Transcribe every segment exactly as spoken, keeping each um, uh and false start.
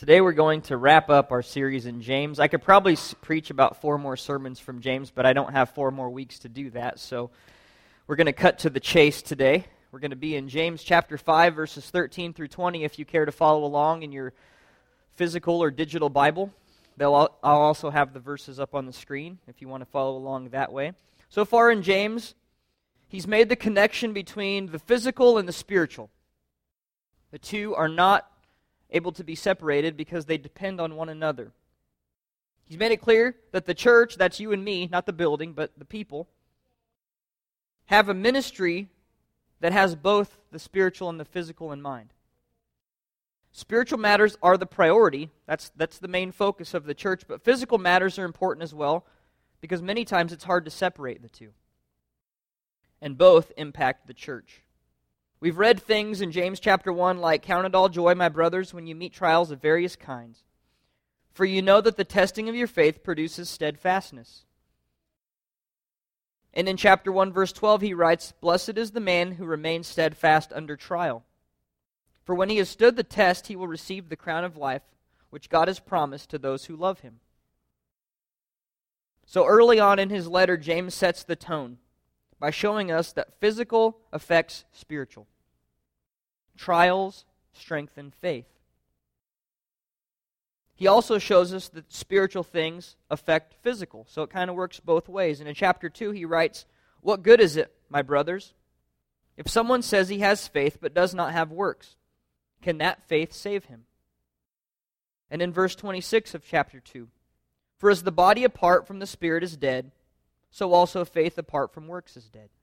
Today we're going to wrap up our series in James. I could probably s- preach about four more sermons from James, but I don't have four more weeks to do that, so we're going to cut to the chase today. We're going to be in James chapter five, verses thirteen through twenty, if you care to follow along in your physical or digital Bible. They'll al- I'll also have the verses up on the screen if you want to follow along that way. So far in James, he's made the connection between the physical and the spiritual. The two are not able to be separated because they depend on one another. He's made it clear that the church, that's you and me, not the building, but the people, have a ministry that has both the spiritual and the physical in mind. Spiritual matters are the priority. That's, that's the main focus of the church, but physical matters are important as well because many times it's hard to separate the two. And both impact the church. We've read things in James chapter one like, "Count it all joy, my brothers, when you meet trials of various kinds. For you know that the testing of your faith produces steadfastness." And in chapter one, verse twelve, he writes, "Blessed is the man who remains steadfast under trial. For when he has stood the test, he will receive the crown of life, which God has promised to those who love him." So early on in his letter, James sets the tone by showing us that physical affects spiritual. Trials strengthen faith. He also shows us that spiritual things affect physical, so it kind of works both ways. And in chapter two, he writes, "What good is it, my brothers, if someone says he has faith but does not have works? Can that faith save him?" And in verse twenty-six of chapter two, "For as the body apart from the spirit is dead, so also faith apart from works is dead."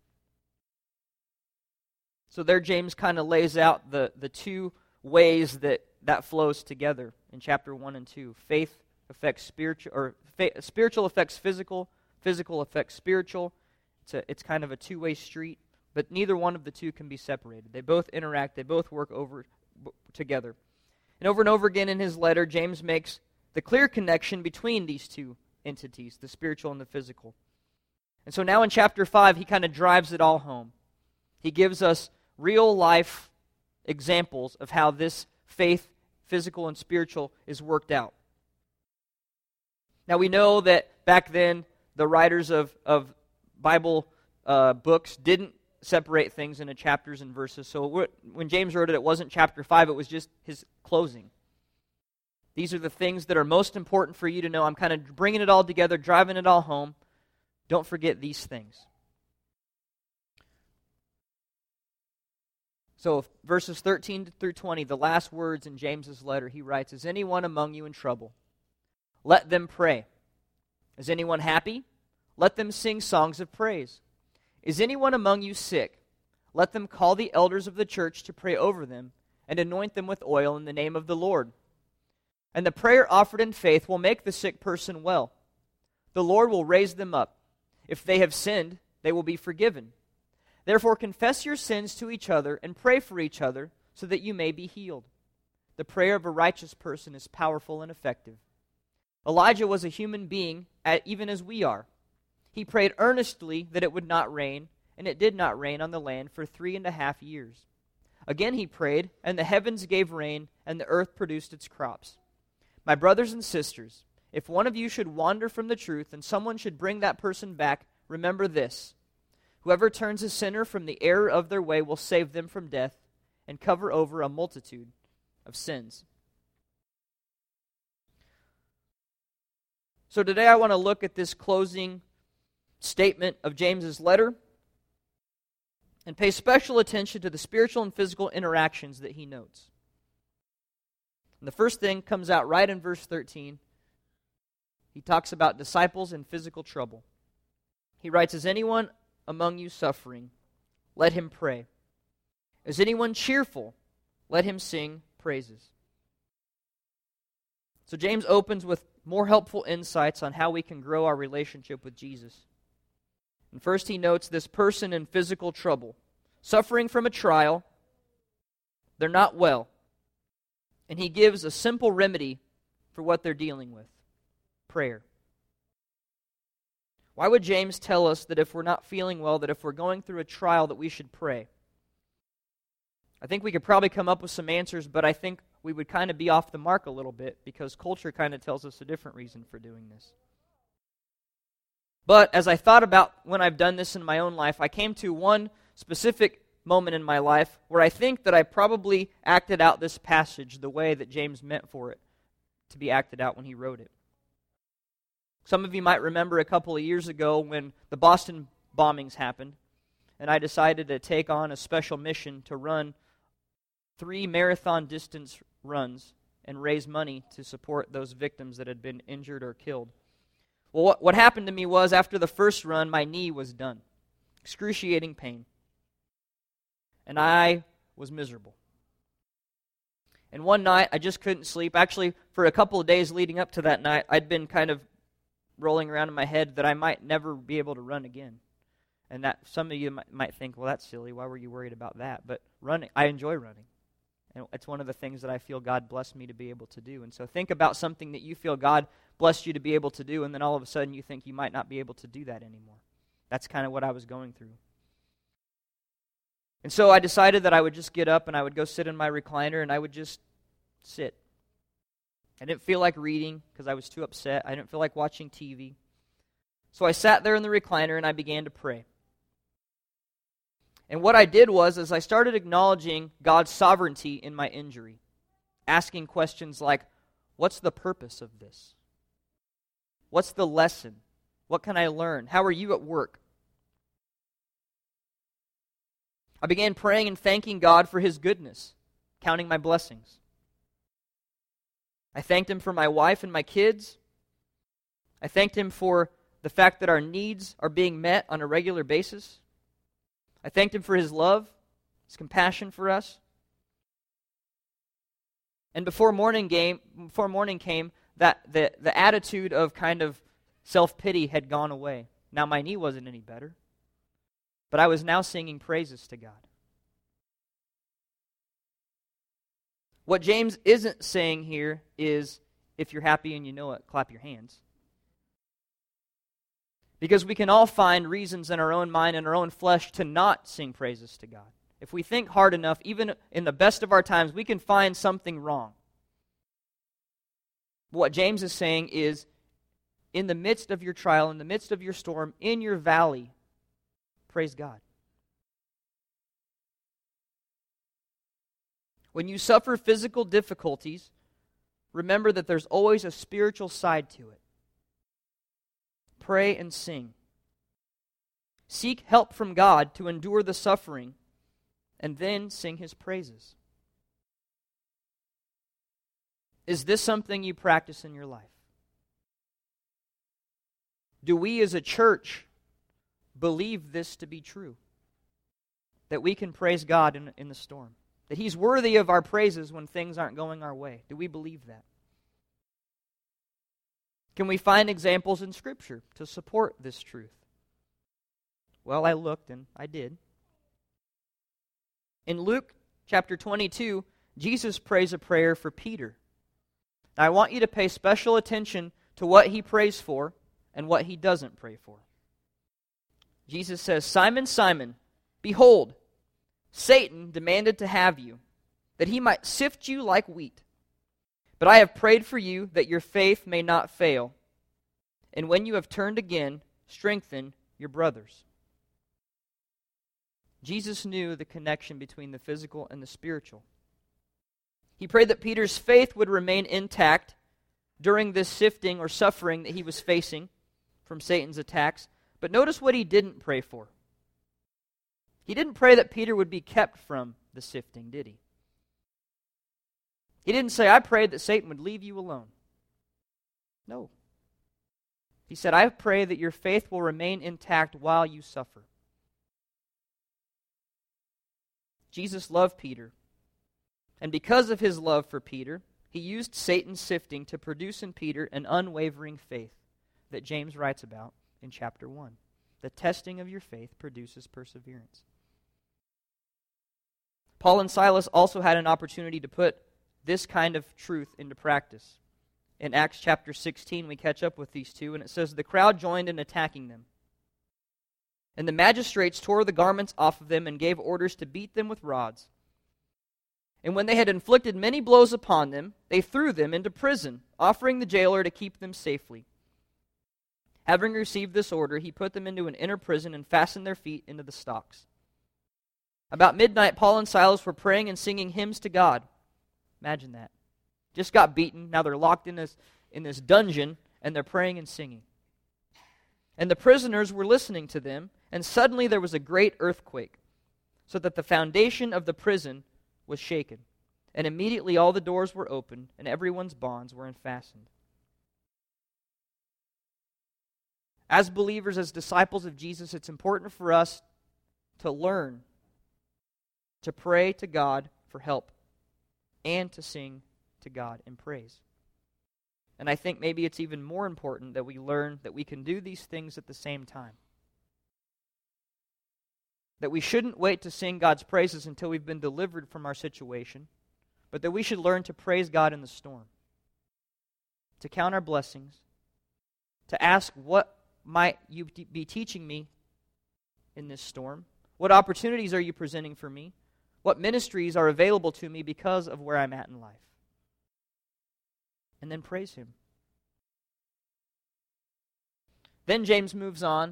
So there James kind of lays out the, the two ways that that flows together in chapter one and two. Faith affects spiritual, or fa- spiritual affects physical, physical affects spiritual. It's a, it's kind of a two-way street, but neither one of the two can be separated. They both interact, they both work over b- together. And over and over again in his letter, James makes the clear connection between these two entities, the spiritual and the physical. And so now in chapter five, he kind of drives it all home. He gives us real-life examples of how this faith, physical and spiritual, is worked out. Now we know that back then, the writers of, of Bible uh, books didn't separate things into chapters and verses. So when James wrote it, it wasn't chapter five, it was just his closing. These are the things that are most important for you to know. I'm kind of bringing it all together, driving it all home. Don't forget these things. So verses thirteen through twenty, the last words in James's letter, he writes, "Is anyone among you in trouble? Let them pray. Is anyone happy? Let them sing songs of praise. Is anyone among you sick? Let them call the elders of the church to pray over them and anoint them with oil in the name of the Lord. And the prayer offered in faith will make the sick person well. The Lord will raise them up. If they have sinned, they will be forgiven. Therefore confess your sins to each other and pray for each other so that you may be healed. The prayer of a righteous person is powerful and effective." Elijah was a human being, even as we are. He prayed earnestly that it would not rain, and it did not rain on the land for three and a half years. Again he prayed, and the heavens gave rain, and the earth produced its crops. My brothers and sisters, if one of you should wander from the truth and someone should bring that person back, remember this: whoever turns a sinner from the error of their way will save them from death and cover over a multitude of sins. So today I want to look at this closing statement of James's letter and pay special attention to the spiritual and physical interactions that he notes. And the first thing comes out right in verse thirteen. He talks about disciples in physical trouble. He writes, "Is anyone among you suffering? Let him pray. Is anyone cheerful? Let him sing praises." So James opens with more helpful insights on how we can grow our relationship with Jesus. And first he notes this person in physical trouble, suffering from a trial. They're not well. And he gives a simple remedy for what they're dealing with: prayer. Why would James tell us that if we're not feeling well, that if we're going through a trial, that we should pray? I think we could probably come up with some answers, but I think we would kind of be off the mark a little bit because culture kind of tells us a different reason for doing this. But as I thought about when I've done this in my own life, I came to one specific moment in my life where I think that I probably acted out this passage the way that James meant for it to be acted out when he wrote it. Some of you might remember a couple of years ago when the Boston bombings happened, and I decided to take on a special mission to run three marathon distance runs and raise money to support those victims that had been injured or killed. Well, what, what happened to me was after the first run, my knee was done. Excruciating pain. And I was miserable. And one night, I just couldn't sleep. Actually, for a couple of days leading up to that night, I'd been kind of rolling around in my head that I might never be able to run again. And that some of you might, might think, well, that's silly. Why were you worried about that? But running, I enjoy running. And it's one of the things that I feel God blessed me to be able to do. And so think about something that you feel God blessed you to be able to do, and then all of a sudden you think you might not be able to do that anymore. That's kind of what I was going through. And so I decided that I would just get up and I would go sit in my recliner and I would just sit. I didn't feel like reading because I was too upset. I didn't feel like watching T V. So I sat there in the recliner and I began to pray. And what I did was, is I started acknowledging God's sovereignty in my injury, asking questions like, what's the purpose of this? What's the lesson? What can I learn? How are you at work? I began praying and thanking God for His goodness, counting my blessings. I thanked Him for my wife and my kids. I thanked Him for the fact that our needs are being met on a regular basis. I thanked Him for His love, His compassion for us. And before morning came, before morning came, that the, the attitude of kind of self-pity had gone away. Now my knee wasn't any better, but I was now singing praises to God. What James isn't saying here is, if you're happy and you know it, clap your hands. Because we can all find reasons in our own mind and our own flesh to not sing praises to God. If we think hard enough, even in the best of our times, we can find something wrong. What James is saying is, in the midst of your trial, in the midst of your storm, in your valley, praise God. When you suffer physical difficulties, remember that there's always a spiritual side to it. Pray and sing. Seek help from God to endure the suffering, and then sing His praises. Is this something you practice in your life? Do we as a church believe this to be true? That we can praise God in, in the storm? That He's worthy of our praises when things aren't going our way? Do we believe that? Can we find examples in Scripture to support this truth? Well, I looked and I did. In Luke chapter twenty-two, Jesus prays a prayer for Peter. Now, I want you to pay special attention to what He prays for and what He doesn't pray for. Jesus says, Simon, Simon, behold, Satan demanded to have you, that he might sift you like wheat. But I have prayed for you that your faith may not fail. And when you have turned again, strengthen your brothers. Jesus knew the connection between the physical and the spiritual. He prayed that Peter's faith would remain intact during this sifting or suffering that he was facing from Satan's attacks. But notice what he didn't pray for. He didn't pray that Peter would be kept from the sifting, did he? He didn't say, I prayed that Satan would leave you alone. No. He said, I pray that your faith will remain intact while you suffer. Jesus loved Peter. And because of His love for Peter, He used Satan's sifting to produce in Peter an unwavering faith that James writes about in chapter one. The testing of your faith produces perseverance. Paul and Silas also had an opportunity to put this kind of truth into practice. In Acts chapter sixteen, we catch up with these two, and it says, the crowd joined in attacking them. And the magistrates tore the garments off of them and gave orders to beat them with rods. And when they had inflicted many blows upon them, they threw them into prison, offering the jailer to keep them safely. Having received this order, he put them into an inner prison and fastened their feet into the stocks. About midnight, Paul and Silas were praying and singing hymns to God. Imagine that. Just got beaten. Now they're locked in this, in this dungeon, and they're praying and singing. And the prisoners were listening to them, and suddenly there was a great earthquake, so that the foundation of the prison was shaken. And immediately all the doors were opened, and everyone's bonds were unfastened. As believers, as disciples of Jesus, it's important for us to learn to pray to God for help and to sing to God in praise. And I think maybe it's even more important that we learn that we can do these things at the same time. That we shouldn't wait to sing God's praises until we've been delivered from our situation, but that we should learn to praise God in the storm, to count our blessings, to ask, what might you be teaching me in this storm? What opportunities are you presenting for me? What ministries are available to me because of where I'm at in life? And then praise Him. Then James moves on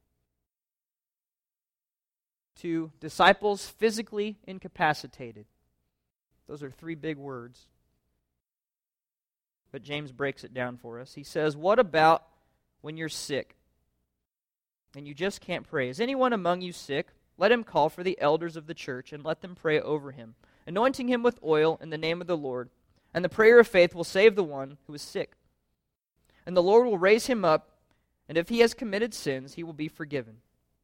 to disciples physically incapacitated. Those are three big words. But James breaks it down for us. He says, what about when you're sick and you just can't pray? Is anyone among you sick? Let him call for the elders of the church and let them pray over him, anointing him with oil in the name of the Lord. And the prayer of faith will save the one who is sick. And the Lord will raise him up, and if he has committed sins, he will be forgiven.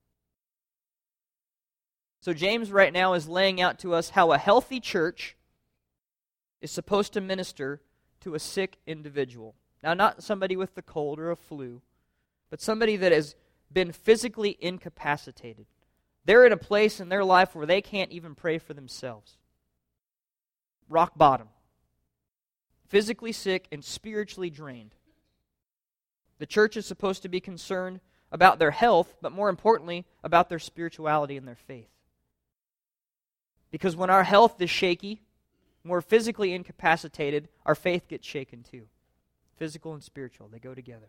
So James right now is laying out to us how a healthy church is supposed to minister to a sick individual. Now, not somebody with the cold or a flu, but somebody that has been physically incapacitated. They're in a place in their life where they can't even pray for themselves. Rock bottom. Physically sick and spiritually drained. The church is supposed to be concerned about their health, but more importantly, about their spirituality and their faith. Because when our health is shaky, when we're physically incapacitated, our faith gets shaken too. Physical and spiritual, they go together.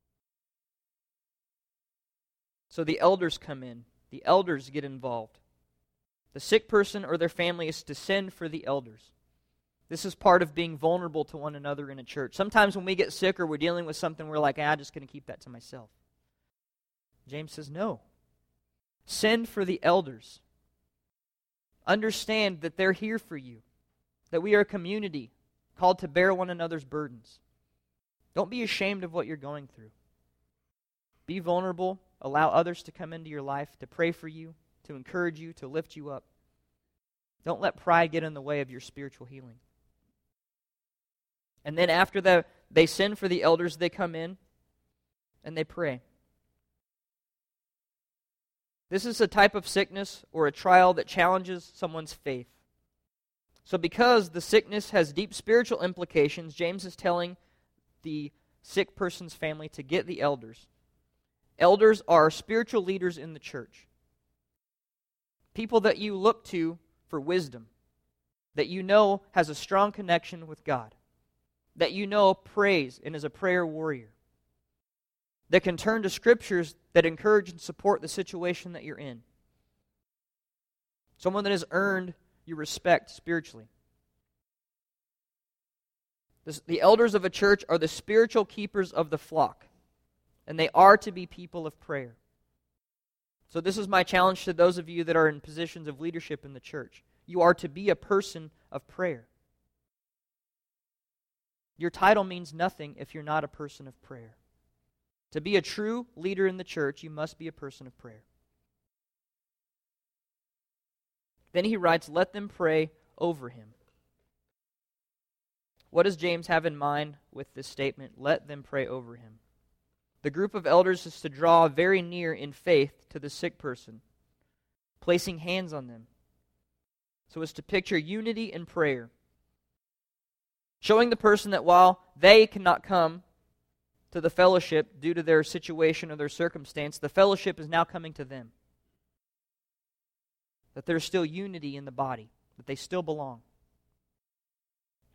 So the elders come in. The elders get involved. The sick person or their family is to send for the elders. This is part of being vulnerable to one another in a church. Sometimes when we get sick or we're dealing with something, we're like, ah, I'm just going to keep that to myself. James says, no. Send for the elders. Understand that they're here for you. That we are a community called to bear one another's burdens. Don't be ashamed of what you're going through. Be vulnerable. Allow others to come into your life, to pray for you, to encourage you, to lift you up. Don't let pride get in the way of your spiritual healing. And then after the, they send for the elders, they come in and they pray. This is a type of sickness or a trial that challenges someone's faith. So because the sickness has deep spiritual implications, James is telling the sick person's family to get the elders. Elders are spiritual leaders in the church. People that you look to for wisdom, that you know has a strong connection with God, that you know prays and is a prayer warrior, that can turn to scriptures that encourage and support the situation that you're in. Someone that has earned your respect spiritually. This, the elders of a church are the spiritual keepers of the flock, and they are to be people of prayer. So this is my challenge to those of you that are in positions of leadership in the church. You are to be a person of prayer. Your title means nothing if you're not a person of prayer. To be a true leader in the church, you must be a person of prayer. Then he writes, let them pray over him. What does James have in mind with this statement? Let them pray over him. The group of elders is to draw very near in faith to the sick person, placing hands on them. So as to picture unity in prayer, showing the person that while they cannot come to the fellowship due to their situation or their circumstance, the fellowship is now coming to them. That there's still unity in the body, that they still belong.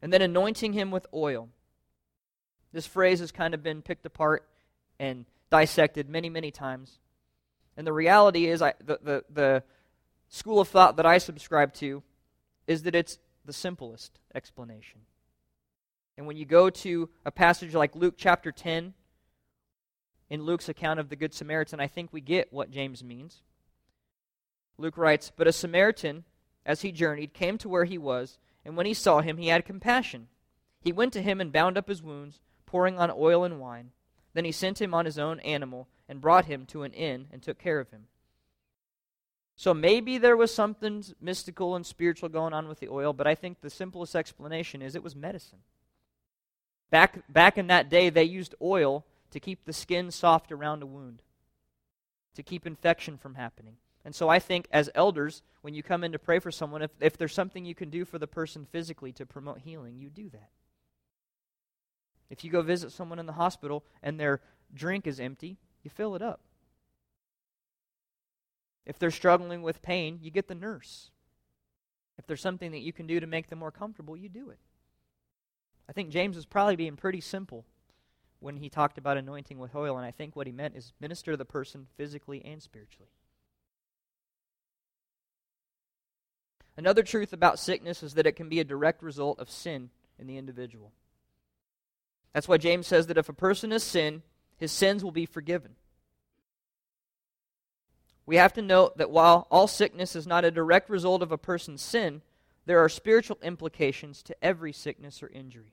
and then anointing him with oil. This phrase has kind of been picked apart and dissected many, many times. And the reality is, I, the, the, the school of thought that I subscribe to is that it's the simplest explanation. And when you go to a passage like Luke chapter ten, in Luke's account of the Good Samaritan, I think we get what James means. Luke writes, "But a Samaritan, as he journeyed, came to where he was, and when he saw him, he had compassion. He went to him and bound up his wounds, pouring on oil and wine. Then he sent him on his own animal and brought him to an inn and took care of him." So maybe there was something mystical and spiritual going on with the oil, but I think the simplest explanation is it was medicine. Back, back in that day, they used oil to keep the skin soft around a wound, to keep infection from happening. And so I think as elders, when you come in to pray for someone, if, if there's something you can do for the person physically to promote healing, you do that. If you go visit someone in the hospital and their drink is empty, you fill it up. If they're struggling with pain, you get the nurse. If there's something that you can do to make them more comfortable, you do it. I think James was probably being pretty simple when he talked about anointing with oil, and I think what he meant is minister to the person physically and spiritually. Another truth about sickness is that it can be a direct result of sin in the individual. That's why James says that if a person has sinned, his sins will be forgiven. We have to note that while all sickness is not a direct result of a person's sin, there are spiritual implications to every sickness or injury.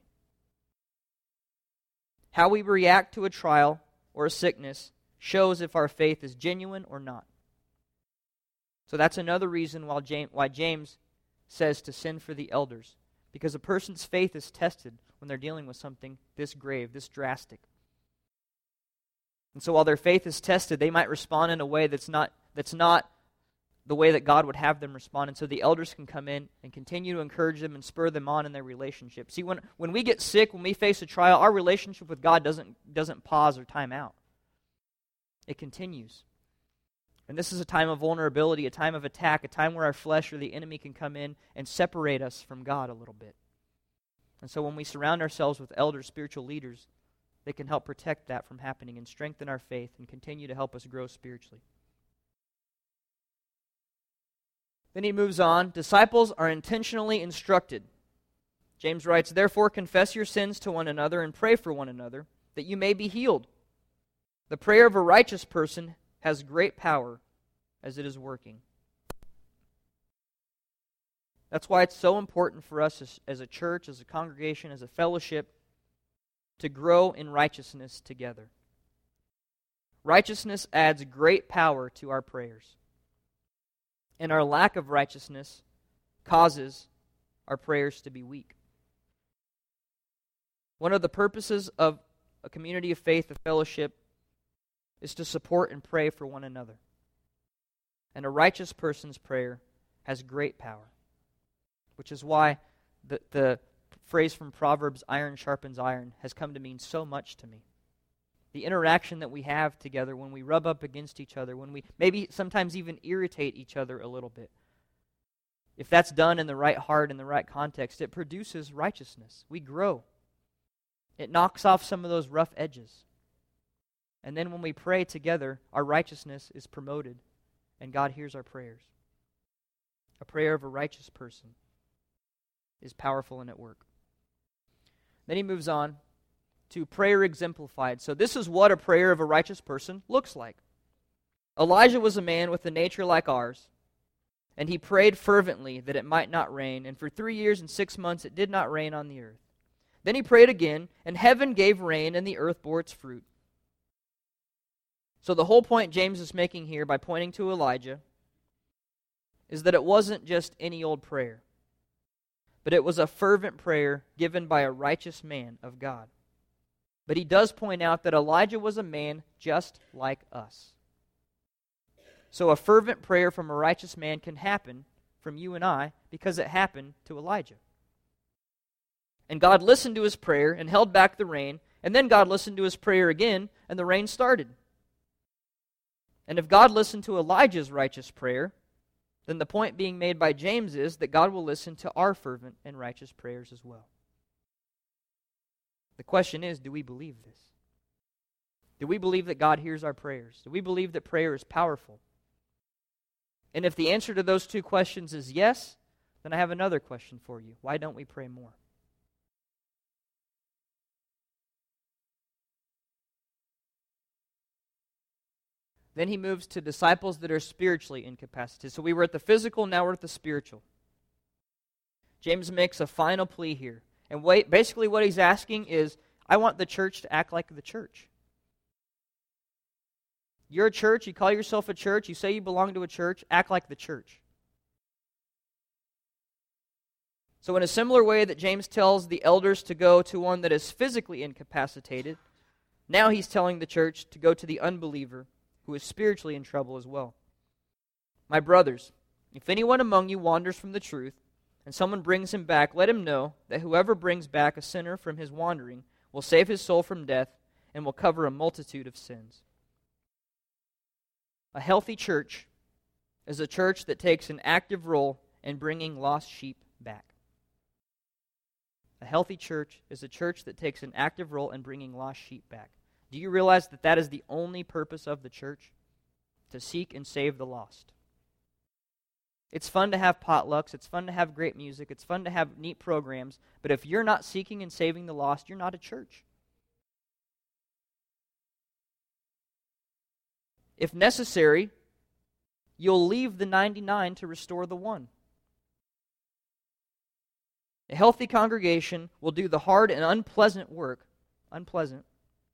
How we react to a trial or a sickness shows if our faith is genuine or not. So that's another reason why James, why James says to send for the elders, because a person's faith is tested when they're dealing with something this grave, this drastic. And so while their faith is tested, they might respond in a way that's not that's not the way that God would have them respond. And so the elders can come in and continue to encourage them and spur them on in their relationship. See, when, when we get sick, when we face a trial, our relationship with God doesn't, doesn't pause or time out. It continues. And this is a time of vulnerability, a time of attack, a time where our flesh or the enemy can come in and separate us from God a little bit. And so when we surround ourselves with elders, spiritual leaders, they can help protect that from happening and strengthen our faith and continue to help us grow spiritually. Then he moves on. Disciples are intentionally instructed. James writes, "Therefore confess your sins to one another and pray for one another, that you may be healed. The prayer of a righteous person has great power as it is working." That's why it's so important for us as, as a church, as a congregation, as a fellowship, to grow in righteousness together. Righteousness adds great power to our prayers. And our lack of righteousness causes our prayers to be weak. One of the purposes of a community of faith, a fellowship, is to support and pray for one another. And a righteous person's prayer has great power, which is why the, the phrase from Proverbs, iron sharpens iron, has come to mean so much to me. The interaction that we have together when we rub up against each other, when we maybe sometimes even irritate each other a little bit. If that's done in the right heart, in the right context, it produces righteousness. We grow. It knocks off some of those rough edges. And then when we pray together, our righteousness is promoted, and God hears our prayers. A prayer of a righteous person is powerful and at work. Then he moves on to prayer exemplified. So this is what a prayer of a righteous person looks like. Elijah was a man with a nature like ours, and he prayed fervently that it might not rain, and for three years and six months it did not rain on the earth. Then he prayed again, and heaven gave rain, and the earth bore its fruit. So the whole point James is making here by pointing to Elijah is that it wasn't just any old prayer, but it was a fervent prayer given by a righteous man of God. But he does point out that Elijah was a man just like us. So a fervent prayer from a righteous man can happen from you and I because it happened to Elijah. And God listened to his prayer and held back the rain, and then God listened to his prayer again, and the rain started. And if God listened to Elijah's righteous prayer, then the point being made by James is that God will listen to our fervent and righteous prayers as well. The question is, do we believe this? Do we believe that God hears our prayers? Do we believe that prayer is powerful? And if the answer to those two questions is yes, then I have another question for you. Why don't we pray more? Then he moves to disciples that are spiritually incapacitated. So we were at the physical, now we're at the spiritual. James makes a final plea here. And wait, basically what he's asking is, I want the church to act like the church. You're a church, you call yourself a church, you say you belong to a church, act like the church. So in a similar way that James tells the elders to go to one that is physically incapacitated, now he's telling the church to go to the unbeliever who is spiritually in trouble as well. My brothers, if anyone among you wanders from the truth, and someone brings him back, let him know that whoever brings back a sinner from his wandering will save his soul from death and will cover a multitude of sins. A healthy church is a church that takes an active role in bringing lost sheep back. A healthy church is a church that takes an active role in bringing lost sheep back. Do you realize that that is the only purpose of the church? To seek and save the lost. It's fun to have potlucks, it's fun to have great music, it's fun to have neat programs, but if you're not seeking and saving the lost, you're not a church. If necessary, you'll leave the ninety-nine to restore the one. A healthy congregation will do the hard and unpleasant work, unpleasant,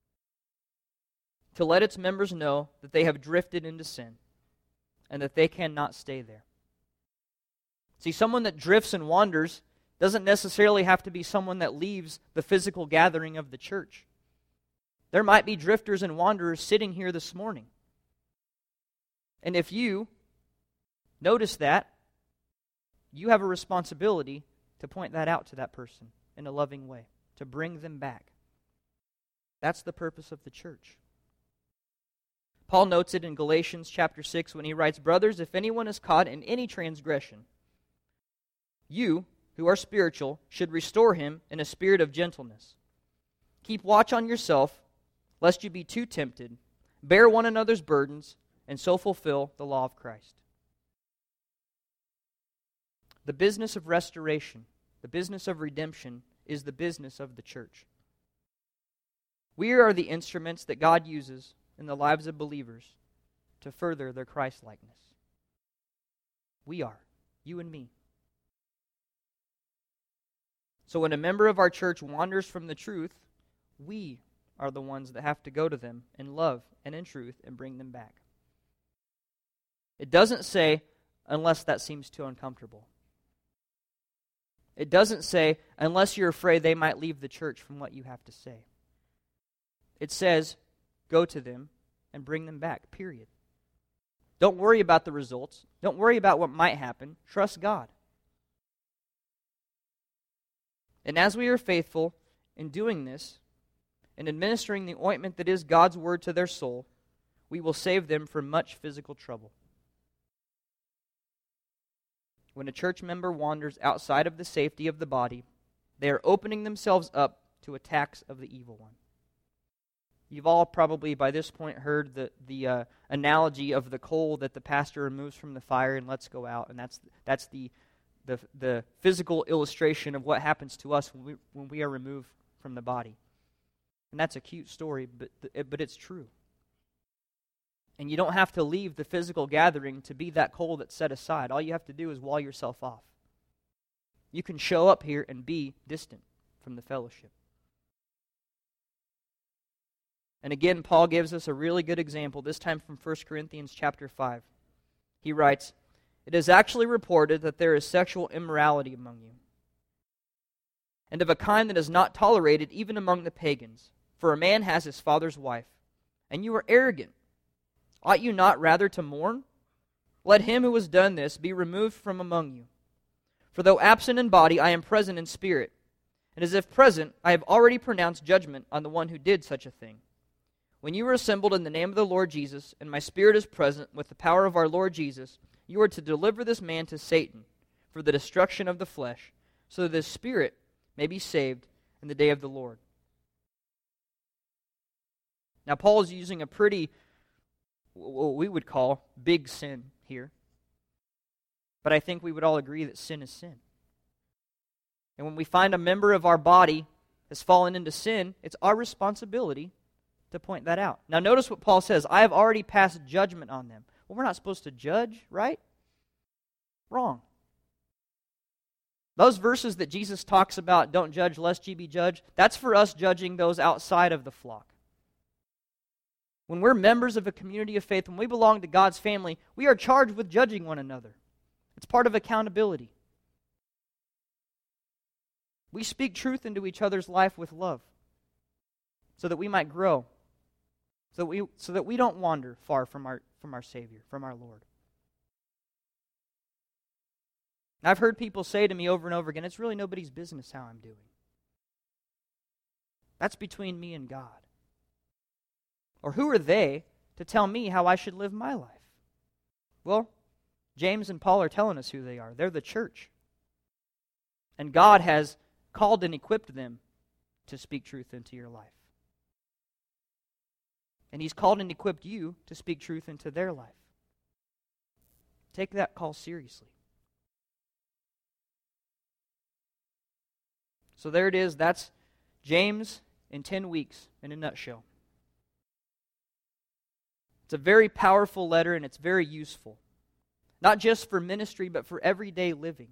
to let its members know that they have drifted into sin and that they cannot stay there. See, someone that drifts and wanders doesn't necessarily have to be someone that leaves the physical gathering of the church. There might be drifters and wanderers sitting here this morning. And if you notice that, you have a responsibility to point that out to that person in a loving way, to bring them back. That's the purpose of the church. Paul notes it in Galatians chapter six when he writes, "Brothers, if anyone is caught in any transgression, you, who are spiritual, should restore him in a spirit of gentleness. Keep watch on yourself, lest you be too tempted. Bear one another's burdens, and so fulfill the law of Christ." The business of restoration, the business of redemption, is the business of the church. We are the instruments that God uses in the lives of believers to further their Christ-likeness. We are, you and me. So when a member of our church wanders from the truth, we are the ones that have to go to them in love and in truth and bring them back. It doesn't say, unless that seems too uncomfortable. It doesn't say, unless you're afraid they might leave the church from what you have to say. It says, go to them and bring them back, period. Don't worry about the results. Don't worry about what might happen. Trust God. And as we are faithful in doing this, and administering the ointment that is God's word to their soul, we will save them from much physical trouble. When a church member wanders outside of the safety of the body, they are opening themselves up to attacks of the evil one. You've all probably by this point heard the, the uh, analogy of the coal that the pastor removes from the fire and lets go out, and that's that's the the the physical illustration of what happens to us when we when we are removed from the body. And that's a cute story, but but it's true. And you don't have to leave the physical gathering to be that coal that's set aside. All you have to do is wall yourself off. You can show up here and be distant from the fellowship. And again, Paul gives us a really good example, this time from First Corinthians chapter five. He writes, "It is actually reported that there is sexual immorality among you, and of a kind that is not tolerated even among the pagans. For a man has his father's wife, and you are arrogant. Ought you not rather to mourn? Let him who has done this be removed from among you. For though absent in body, I am present in spirit, and as if present, I have already pronounced judgment on the one who did such a thing. When you are assembled in the name of the Lord Jesus, and my spirit is present with the power of our Lord Jesus, you are to deliver this man to Satan for the destruction of the flesh, so that his spirit may be saved in the day of the Lord. Now, Paul's using a pretty, what we would call, big sin here. But I think we would all agree that sin is sin. And when we find a member of our body has fallen into sin, it's our responsibility to point that out. Now, notice what Paul says, I have already passed judgment on them. Well, we're not supposed to judge, right? Wrong. Those verses that Jesus talks about, don't judge lest ye be judged, that's for us judging those outside of the flock. When we're members of a community of faith, when we belong to God's family, we are charged with judging one another. It's part of accountability. We speak truth into each other's life with love so that we might grow, so that we, so that we don't wander far from our, from our Savior, from our Lord. I've heard people say to me over and over again, it's really nobody's business how I'm doing. That's between me and God. Or who are they to tell me how I should live my life? Well, James and Paul are telling us who they are. They're the church. And God has called and equipped them to speak truth into your life. And He's called and equipped you to speak truth into their life. Take that call seriously. So there it is. That's James in ten weeks in a nutshell. It's a very powerful letter and it's very useful. Not just for ministry, but for everyday living.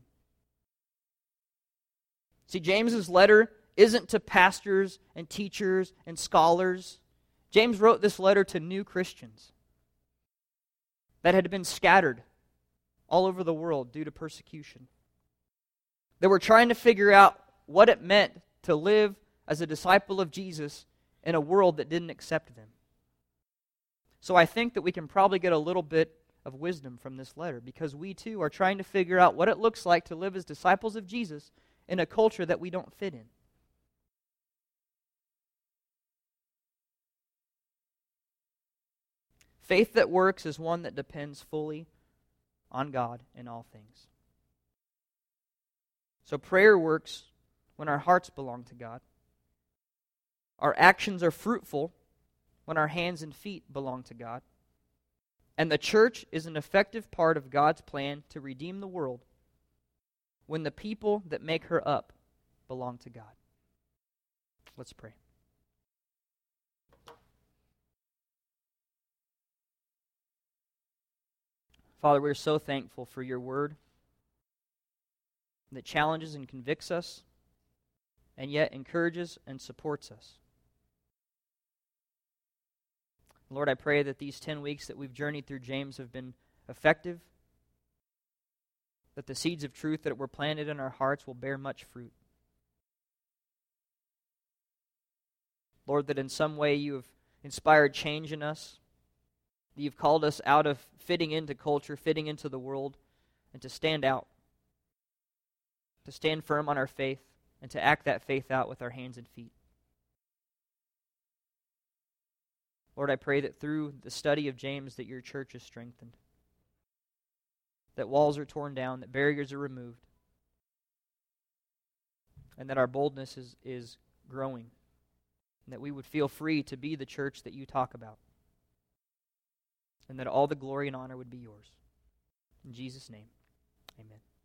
See, James's letter isn't to pastors and teachers and scholars. James wrote this letter to new Christians that had been scattered all over the world due to persecution. They were trying to figure out what it meant to live as a disciple of Jesus in a world that didn't accept them. So I think that we can probably get a little bit of wisdom from this letter because we too are trying to figure out what it looks like to live as disciples of Jesus in a culture that we don't fit in. Faith that works is one that depends fully on God in all things. So prayer works when our hearts belong to God. Our actions are fruitful when our hands and feet belong to God. And the church is an effective part of God's plan to redeem the world when the people that make her up belong to God. Let's pray. Father, we're so thankful for your word that challenges and convicts us and yet encourages and supports us. Lord, I pray that these ten weeks that we've journeyed through James have been effective, that the seeds of truth that were planted in our hearts will bear much fruit. Lord, that in some way you have inspired change in us, that you've called us out of fitting into culture, fitting into the world, and to stand out, to stand firm on our faith, and to act that faith out with our hands and feet. Lord, I pray that through the study of James that your church is strengthened, that walls are torn down, that barriers are removed, and that our boldness is, is growing, and that we would feel free to be the church that you talk about, and that all the glory and honor would be yours. In Jesus' name, amen.